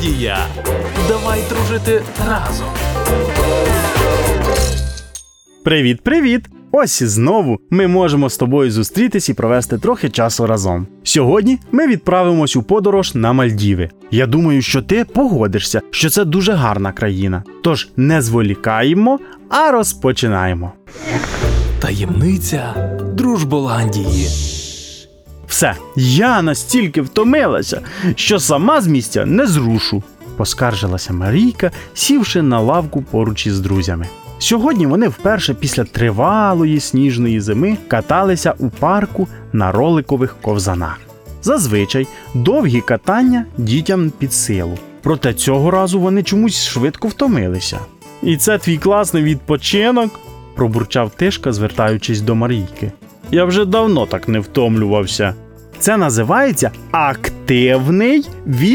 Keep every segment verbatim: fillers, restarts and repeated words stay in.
Дружболандія! Давай дружити разом! Привіт-привіт! Ось і знову ми можемо з тобою зустрітись і провести трохи часу разом. Сьогодні ми відправимось у подорож на Мальдіви. Я думаю, що ти погодишся, що це дуже гарна країна. Тож не зволікаємо, а розпочинаємо. Таємниця Дружболандії. Все, я настільки втомилася, що сама з місця не зрушу, поскаржилася Марійка, сівши на лавку поруч із друзями. Сьогодні вони вперше після тривалої сніжної зими каталися у парку на роликових ковзанах. Зазвичай довгі катання дітям під силу, проте цього разу вони чомусь швидко втомилися. «І це твій класний відпочинок?» – пробурчав Тишка, звертаючись до Марійки. «Я вже давно так не втомлювався». «Це називається активний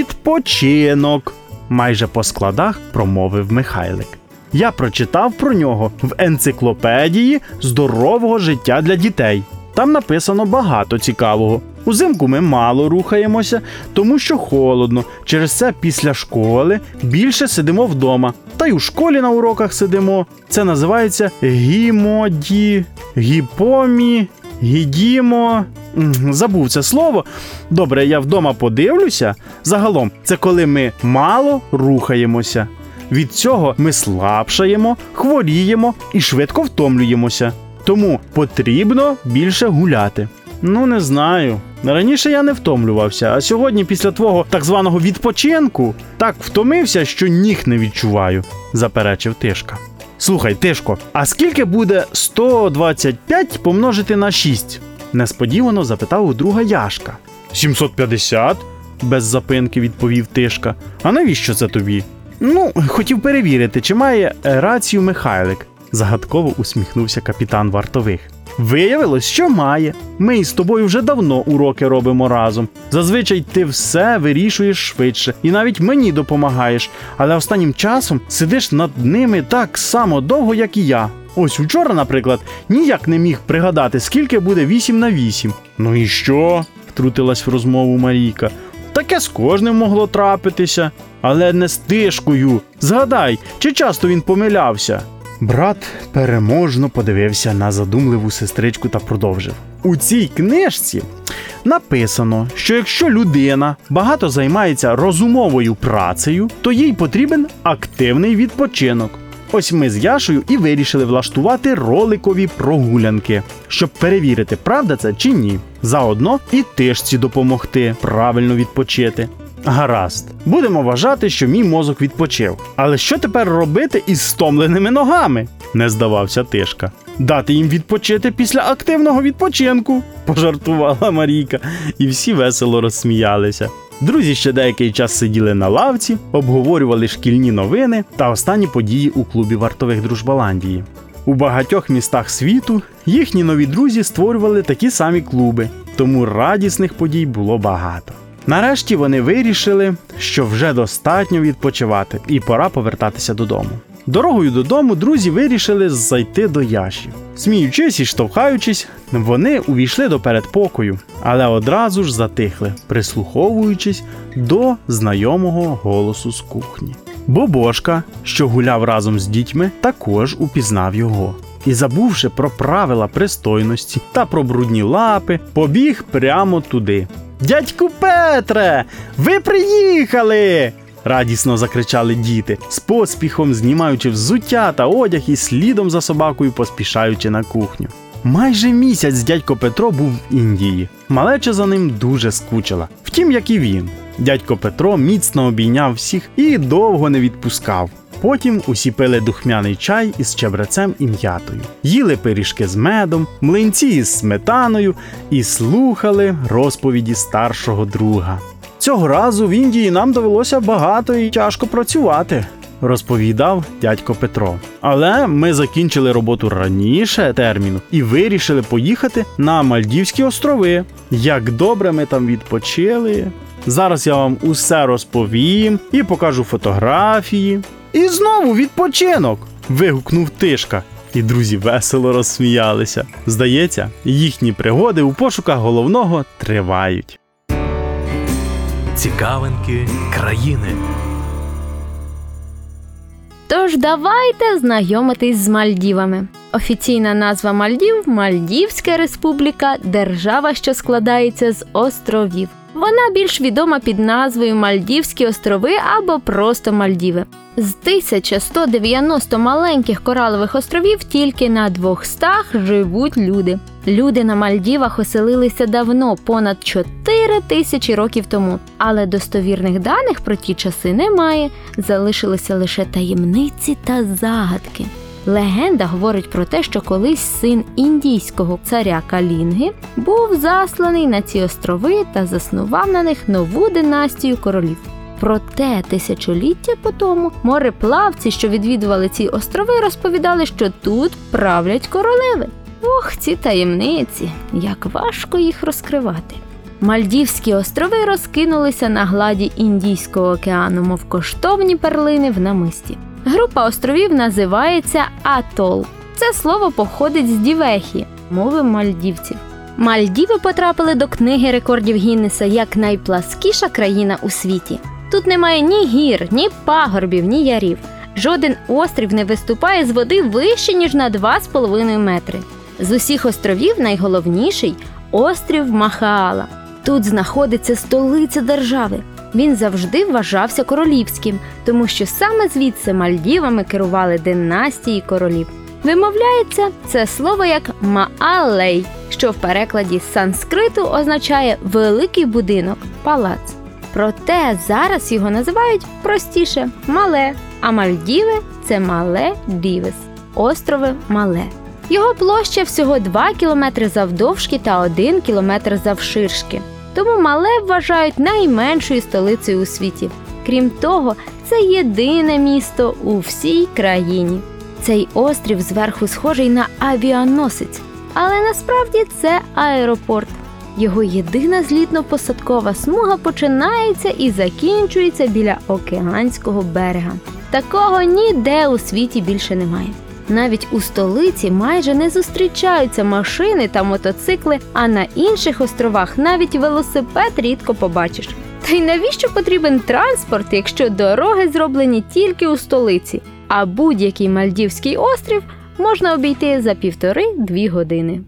відпочинок», – майже по складах промовив Михайлик. «Я прочитав про нього в енциклопедії здорового життя для дітей. Там написано багато цікавого. Узимку ми мало рухаємося, тому що холодно. Через це після школи більше сидимо вдома. Та й у школі на уроках сидимо. Це називається гімоді... гіпомі... гідімо... Забув це слово. Добре, я вдома подивлюся. Загалом, це коли ми мало рухаємося. Від цього ми слабшаємо, хворіємо і швидко втомлюємося. Тому потрібно більше гуляти». «Ну, не знаю. Раніше я не втомлювався, а сьогодні після твого так званого відпочинку так втомився, що ніг не відчуваю», – заперечив Тишка. «Слухай, Тишко, а скільки буде сто двадцять п'ять помножити на шість?» – несподівано запитав у друга Яшка. «сімсот п'ятдесят?» – без запинки відповів Тишка. «А навіщо це тобі?» «Ну, хотів перевірити, чи має рацію Михайлик», – загадково усміхнувся капітан вартових. «Виявилось, що має. Ми із тобою вже давно уроки робимо разом. Зазвичай ти все вирішуєш швидше і навіть мені допомагаєш, але останнім часом сидиш над ними так само довго, як і я. Ось вчора, наприклад, ніяк не міг пригадати, скільки буде вісім на вісім. «Ну і що?» – втрутилась в розмову Марійка. «Таке з кожним могло трапитися, але не з Тишкою. Згадай, чи часто він помилявся?» Брат переможно подивився на задумливу сестричку та продовжив. «У цій книжці написано, що якщо людина багато займається розумовою працею, то їй потрібен активний відпочинок. Ось ми з Яшею і вирішили влаштувати роликові прогулянки, щоб перевірити, правда це чи ні. Заодно і Тишці допомогти правильно відпочити». «Гаразд, будемо вважати, що мій мозок відпочив. Але що тепер робити із стомленими ногами?» – не здавався Тишка. «Дати їм відпочити після активного відпочинку», – пожартувала Марійка, і всі весело розсміялися. Друзі ще деякий час сиділи на лавці, обговорювали шкільні новини та останні події у клубі вартових Дружболандії. У багатьох містах світу їхні нові друзі створювали такі самі клуби, тому радісних подій було багато. Нарешті вони вирішили, що вже достатньо відпочивати і пора повертатися додому. Дорогою додому друзі вирішили зайти до Яші. Сміючись і штовхаючись, вони увійшли до передпокою, але одразу ж затихли, прислуховуючись до знайомого голосу з кухні. Бобошка, що гуляв разом з дітьми, також упізнав його. І, забувши про правила пристойності та про брудні лапи, побіг прямо туди. «Дядьку Петре, ви приїхали!» – радісно закричали діти, з поспіхом знімаючи взуття та одяг і слідом за собакою поспішаючи на кухню. Майже місяць дядько Петро був в Індії. Малеча за ним дуже скучила. Втім, як і він. Дядько Петро міцно обійняв всіх і довго не відпускав. Потім усі пили духмяний чай із чебрецем і м'ятою, їли пиріжки з медом, млинці із сметаною і слухали розповіді старшого друга. «Цього разу в Індії нам довелося багато і тяжко працювати», – розповідав дядько Петро. «Але ми закінчили роботу раніше терміну і вирішили поїхати на Мальдівські острови. Як добре ми там відпочили. Зараз я вам усе розповім і покажу фотографії». «І знову відпочинок!» – вигукнув Тишка. І друзі весело розсміялися. Здається, їхні пригоди у пошуках головного тривають. Цікавинки країни. Тож давайте знайомитись з Мальдівами. Офіційна назва Мальдів – Мальдівська республіка, держава, що складається з островів. Вона більш відома під назвою Мальдівські острови або просто Мальдіви. З тисяча сто дев'яноста маленьких коралових островів тільки на двохстах живуть люди. Люди на Мальдівах оселилися давно, понад чотири тисячі років тому. Але достовірних даних про ті часи немає, залишилися лише таємниці та загадки. Легенда говорить про те, що колись син індійського царя Калінги був засланий на ці острови та заснував на них нову династію королів. Проте тисячоліття по тому мореплавці, що відвідували ці острови, розповідали, що тут правлять королеви. Ох, ці таємниці, як важко їх розкривати. Мальдівські острови розкинулися на гладі Індійського океану, мов коштовні перлини в намисті. Група островів називається атол. Це слово походить з дівехі, мови мальдівців. Мальдіви потрапили до книги рекордів Гіннеса як найпласкіша країна у світі. Тут немає ні гір, ні пагорбів, ні ярів. Жоден острів не виступає з води вище, ніж на два з половиною метри. З усіх островів найголовніший – острів Махаала. Тут знаходиться столиця держави. Він завжди вважався королівським, тому що саме звідси Мальдівами керували династії королів. Вимовляється це слово як Маалей, що в перекладі з санскриту означає «великий будинок», «палац». Проте зараз його називають простіше – Мале, а Мальдіви – це Мале Дівес, острови Мале. Його площа всього два кілометри завдовжки та один кілометр завширшки. Тому Мале вважають найменшою столицею у світі. Крім того, це єдине місто у всій країні. Цей острів зверху схожий на авіаносець, але насправді це аеропорт. Його єдина злітно-посадкова смуга починається і закінчується біля океанського берега. Такого ніде у світі більше немає. Навіть у столиці майже не зустрічаються машини та мотоцикли, а на інших островах навіть велосипед рідко побачиш. Та й навіщо потрібен транспорт, якщо дороги зроблені тільки у столиці, а будь-який мальдівський острів можна обійти за півтори-дві години.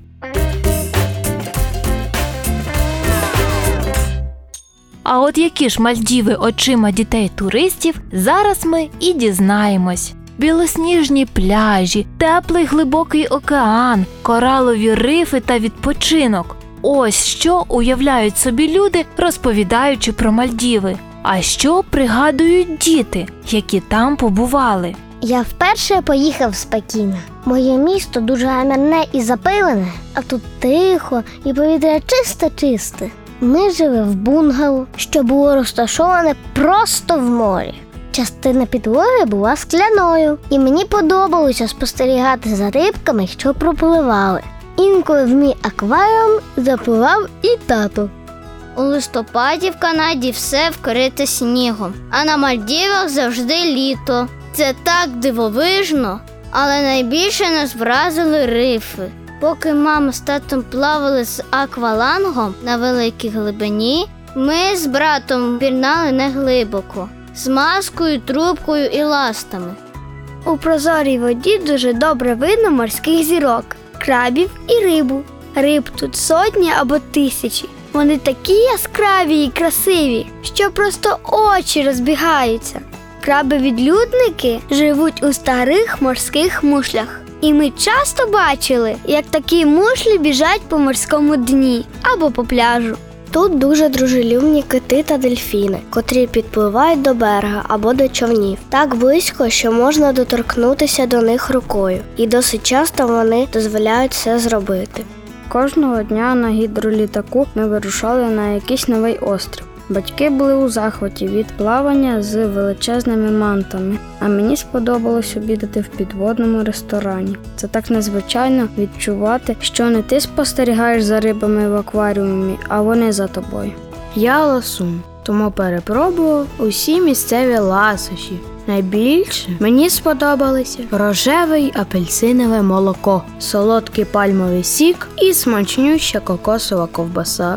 А от які ж Мальдіви очима дітей-туристів, зараз ми і дізнаємось. Білосніжні пляжі, теплий глибокий океан, коралові рифи та відпочинок. Ось що уявляють собі люди, розповідаючи про Мальдіви. А що пригадують діти, які там побували? Я вперше поїхав з Пекіна. Моє місто дуже гамірне і запилене, а тут тихо і повітря чисте-чисте. Ми жили в бунгало, що було розташоване просто в морі. Частина підлоги була скляною, і мені подобалося спостерігати за рибками, що пропливали. Інколи в мій акваріум запливав і тато. У листопаді в Канаді все вкрите снігом, а на Мальдівах завжди літо. Це так дивовижно, але найбільше нас вразили рифи. Поки мама з татом плавали з аквалангом на великій глибині, ми з братом пірнали неглибоко, з маскою, трубкою і ластами. У прозорій воді дуже добре видно морських зірок, крабів і рибу. Риб тут сотні або тисячі. Вони такі яскраві і красиві, що просто очі розбігаються. Краби-відлюдники живуть у старих морських мушлях. І ми часто бачили, як такі мушлі біжать по морському дні або по пляжу. Тут дуже дружелюбні кити та дельфіни, котрі підпливають до берега або до човнів. Так близько, що можна доторкнутися до них рукою. І досить часто вони дозволяють це зробити. Кожного дня на гідролітаку ми вирушали на якийсь новий острів. Батьки були у захваті від плавання з величезними мантами, а мені сподобалось обідати в підводному ресторані. Це так незвичайно відчувати, що не ти спостерігаєш за рибами в акваріумі, а вони за тобою. Я ласун, тому перепробував усі місцеві ласощі. Найбільше мені сподобалися рожеве й апельсинове молоко, солодкий пальмовий сік і смачнюща кокосова ковбаса.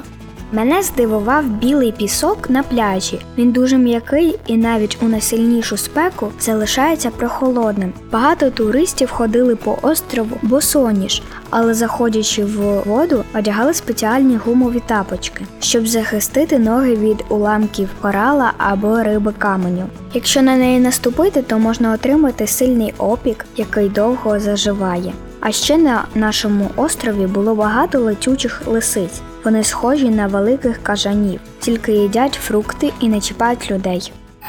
Мене здивував білий пісок на пляжі. Він дуже м'який і навіть у найсильнішу спеку залишається прохолодним. Багато туристів ходили по острову босоніж, але заходячи в воду, одягали спеціальні гумові тапочки, щоб захистити ноги від уламків корала або риби каменю. Якщо на неї наступити, то можна отримати сильний опік, який довго заживає. А ще на нашому острові було багато летючих лисиць. Вони схожі на великих кажанів, тільки їдять фрукти і не чіпають людей.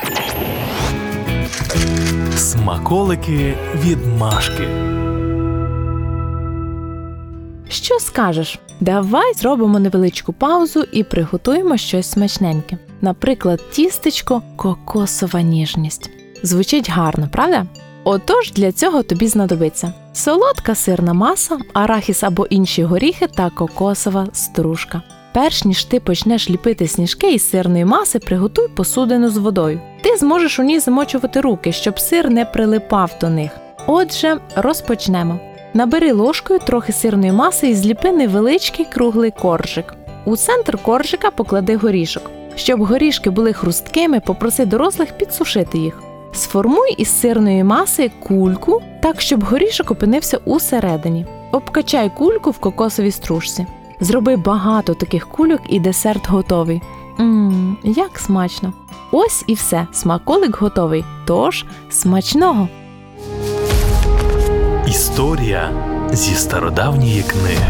Смаколики від Машки. Що скажеш? Давай зробимо невеличку паузу і приготуємо щось смачненьке. Наприклад, тістечко «Кокосова ніжність». Звучить гарно, правда? Отож, для цього тобі знадобиться солодка сирна маса, арахіс або інші горіхи та кокосова стружка. Перш ніж ти почнеш ліпити сніжки із сирної маси, приготуй посудину з водою. Ти зможеш у ній замочувати руки, щоб сир не прилипав до них. Отже, розпочнемо. Набери ложкою трохи сирної маси і зліпи невеличкий круглий коржик. У центр коржика поклади горішок. Щоб горішки були хрусткими, попроси дорослих підсушити їх. Сформуй із сирної маси кульку так, щоб горішок опинився усередині. Обкачай кульку в кокосовій стружці. Зроби багато таких кульок і десерт готовий. Ммм, як смачно! Ось і все, смаколик готовий. Тож, смачного! Історія зі стародавньої книги.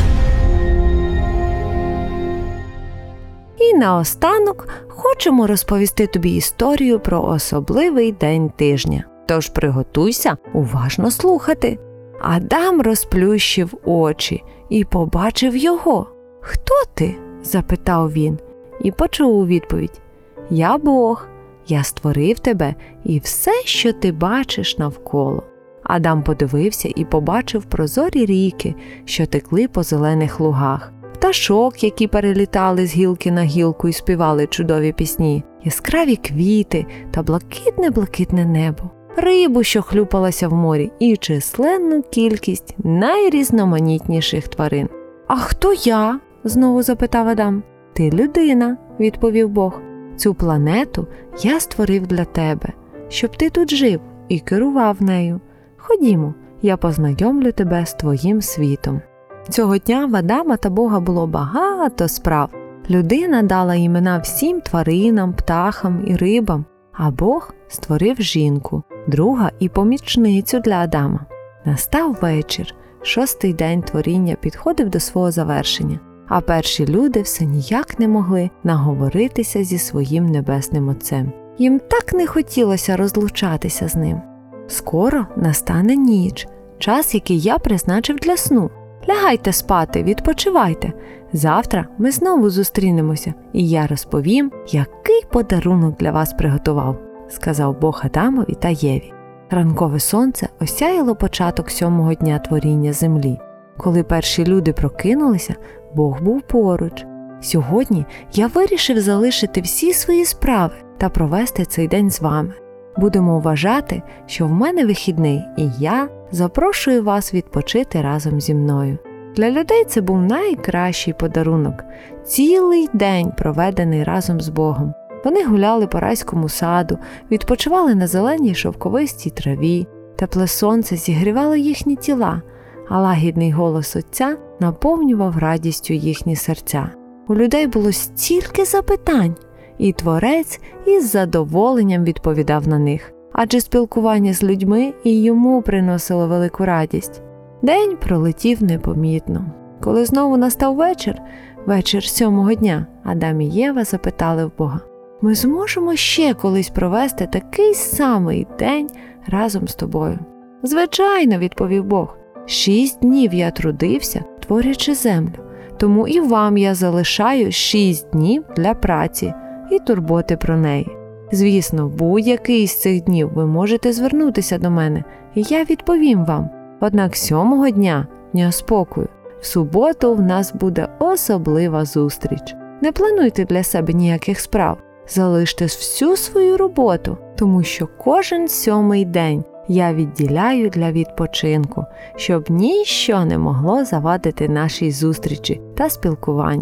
І наостанок хочемо розповісти тобі історію про особливий день тижня. Тож приготуйся уважно слухати. Адам розплющив очі і побачив його. «Хто ти?» – запитав він, і почув у відповідь: «Я Бог, я створив тебе і все, що ти бачиш навколо». Адам подивився і побачив прозорі ріки, що текли по зелених лугах, пташок, які перелітали з гілки на гілку і співали чудові пісні, яскраві квіти та блакитне-блакитне небо, рибу, що хлюпалася в морі, і численну кількість найрізноманітніших тварин. «А хто я?» – знову запитав Адам. «Ти людина», – відповів Бог. «Цю планету я створив для тебе, щоб ти тут жив і керував нею. Ходімо, я познайомлю тебе з твоїм світом». Цього дня в Адама та Бога було багато справ. Людина дала імена всім тваринам, птахам і рибам, а Бог створив жінку, друга і помічницю для Адама. Настав вечір, шостий день творіння підходив до свого завершення, а перші люди все ніяк не могли наговоритися зі своїм небесним Отцем. Їм так не хотілося розлучатися з ним. «Скоро настане ніч, час, який я призначив для сну. Лягайте спати, відпочивайте. Завтра ми знову зустрінемося, і я розповім, який подарунок для вас приготував», – сказав Бог Адамові та Єві. Ранкове сонце осяяло початок сьомого дня творіння землі. Коли перші люди прокинулися, Бог був поруч. «Сьогодні я вирішив залишити всі свої справи та провести цей день з вами. Будемо вважати, що в мене вихідний, і я запрошую вас відпочити разом зі мною». Для людей це був найкращий подарунок – цілий день, проведений разом з Богом. Вони гуляли по райському саду, відпочивали на зеленій шовковистій траві. Тепле сонце зігрівало їхні тіла, а лагідний голос Отця наповнював радістю їхні серця. У людей було стільки запитань, і Творець із задоволенням відповідав на них, адже спілкування з людьми і йому приносило велику радість. День пролетів непомітно. Коли знову настав вечір, вечір сьомого дня, Адам і Єва запитали в Бога: «Ми зможемо ще колись провести такий самий день разом з тобою?» «Звичайно», – відповів Бог. «Шість днів я трудився, творячи землю, тому і вам я залишаю шість днів для праці і турботи про неї. Звісно, будь-який з цих днів ви можете звернутися до мене, і я відповім вам. Однак сьомого дня, дня спокою, в суботу в нас буде особлива зустріч. Не плануйте для себе ніяких справ, залиште всю свою роботу, тому що кожен сьомий день я відділяю для відпочинку, щоб ніщо не могло завадити нашій зустрічі та спілкуванню».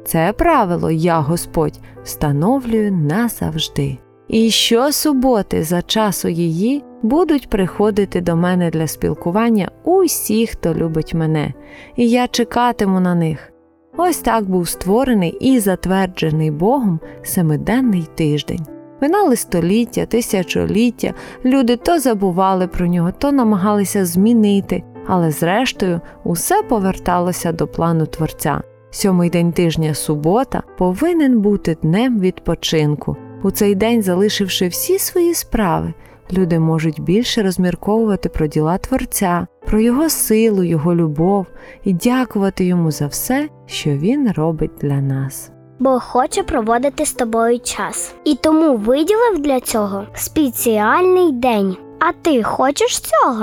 Це правило я, Господь, встановлюю назавжди. І щосуботи за часу її будуть приходити до мене для спілкування усі, хто любить мене, і я чекатиму на них. Ось так був створений і затверджений Богом семиденний тиждень. Минали століття, тисячоліття, люди то забували про нього, то намагалися змінити, але зрештою усе поверталося до плану Творця. Сьомий день тижня, субота, повинен бути днем відпочинку. У цей день, залишивши всі свої справи, люди можуть більше розмірковувати про діла Творця, про Його силу, Його любов і дякувати Йому за все, що Він робить для нас. Бог хоче проводити з тобою час. І тому виділив для цього спеціальний день. А ти хочеш цього?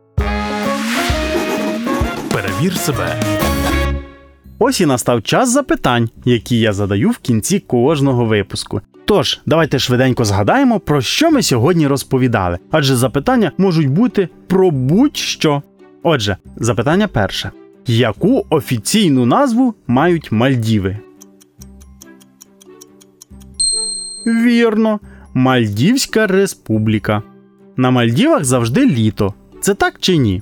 Перевір себе. Ось і настав час запитань, які я задаю в кінці кожного випуску. Тож, давайте швиденько згадаємо, про що ми сьогодні розповідали, адже запитання можуть бути про будь-що. Отже, запитання перше. Яку офіційну назву мають Мальдіви? Вірно, Мальдівська республіка. На Мальдівах завжди літо. Це так чи ні?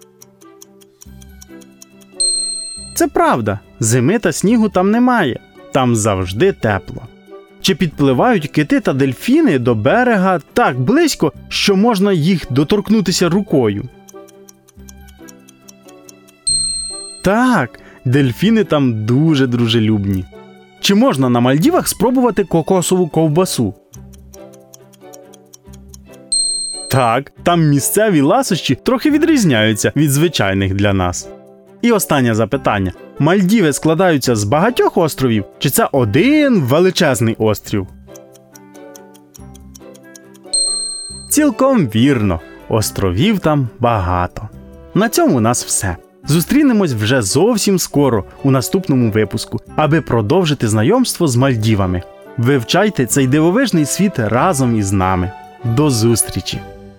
Це правда, зими та снігу там немає, там завжди тепло. Чи підпливають кити та дельфіни до берега так близько, що можна їх доторкнутися рукою? Так, дельфіни там дуже дружелюбні. Чи можна на Мальдівах спробувати кокосову ковбасу? Так, там місцеві ласощі трохи відрізняються від звичайних для нас. І останнє запитання. Мальдіви складаються з багатьох островів, чи це один величезний острів? Цілком вірно. Островів там багато. На цьому у нас все. Зустрінемось вже зовсім скоро у наступному випуску, аби продовжити знайомство з Мальдівами. Вивчайте цей дивовижний світ разом із нами. До зустрічі!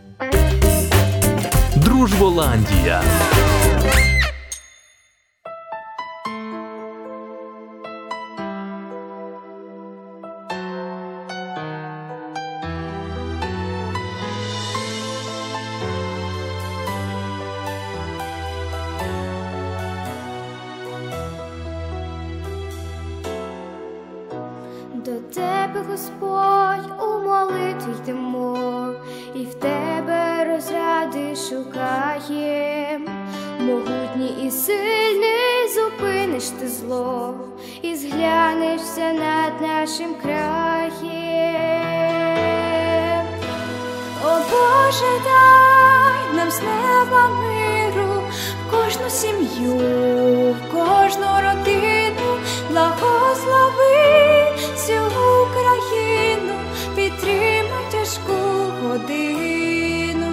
Дружболандія. До тебе, Господь, у молитві йдемо, і в тебе розради шукаєм. Могутній і сильний зупиниш ти зло, і зглянешся над нашим краєм. О Боже, дай нам з неба миру, в кожну сім'ю, в кожну родину, благослови всю Україну, підтримай тяжку годину.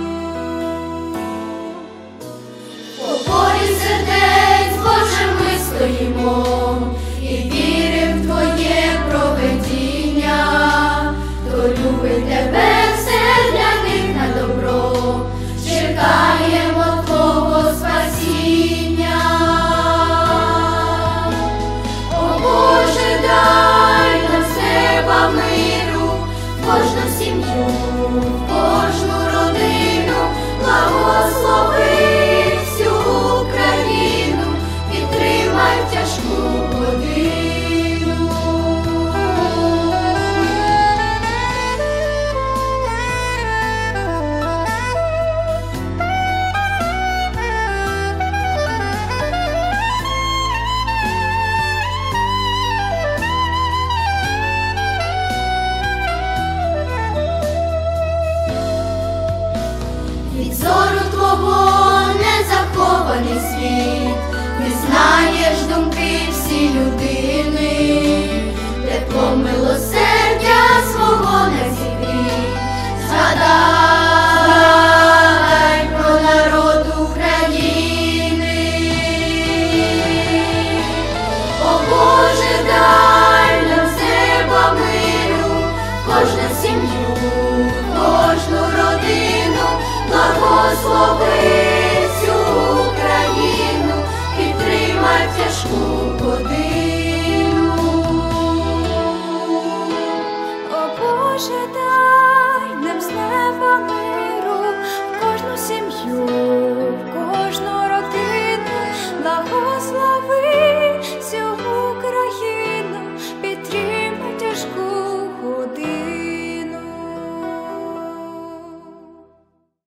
У полі сердець, Боже, ми стоїмо і вірим в Твоє провидіння, хто любить Тебе, все для них на добро, чекаємо Твого спасіння. О Боже, дай нам з неба миру, в кожну сім'ю, в кожну родину, благослови всю Україну, підтримай тяжку годину. Від зору Твого не захований світ, ти знаєш думки всі людини.